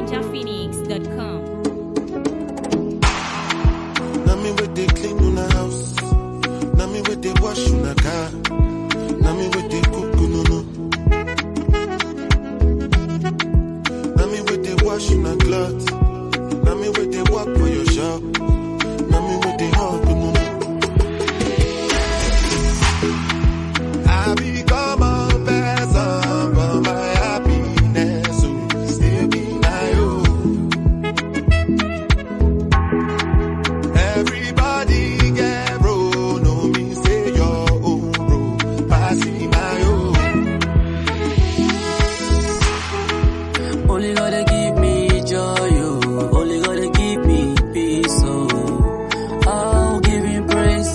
NinjaPhoenix.com. Now me with they clean on the house. Now me with they wash on the car. Now me with they cook no no. Now me with they wash on the clothes. Now me with they walk for your shop. Now me with they hug no no. I become a person, but my happiness will still be my own. Everybody get bro, no me say your own bro, passing my own. Only gotta give me joy, oh. Only gotta give me peace, oh. I'll give him praise.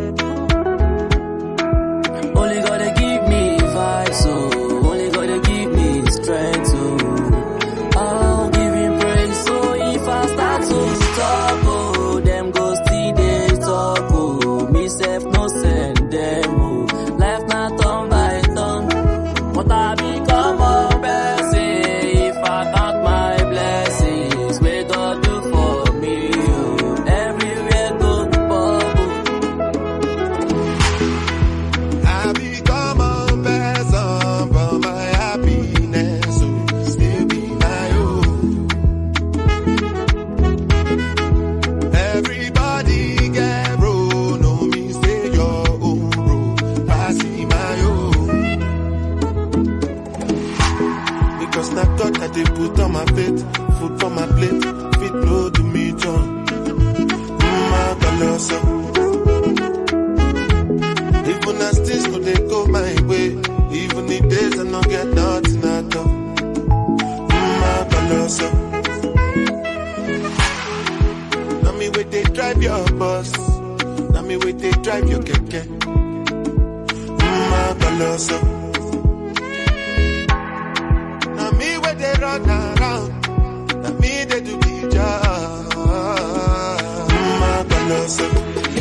Only gotta give me vibes, oh. Only gotta give me strength, oh. I'll give him praise. So if I start to talk, oh, them go see they talk, oh. Me self no send them, oh. Life not turn by turn. But I become a blessing if I count my blessings. Where God do for me, oh. Everywhere go bubble. I become a person, but my happiness will still be my own. Everybody get bro, no me say your own bro, passing my own. Because now God that they put on my plate, food for my plate, fit blow to me John. My colossal. Even as things could they go my way, even the days I don't get nothing at all. My colossal. Now me wait they drive your bus, now me wait they drive your keke. My colossal. Now me wait they run around, now me they do the job. My colossal.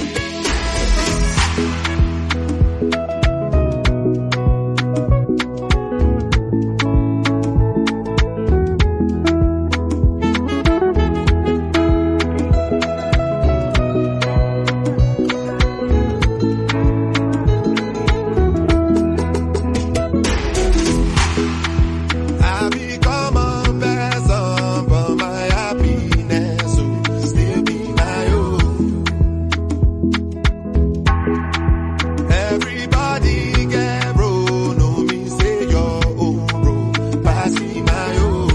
I become a person, but my happiness will still be my own. Everybody get bro, no me say your own bro, passing my own.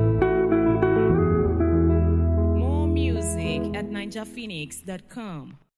More music at NinjaPhoenix.com.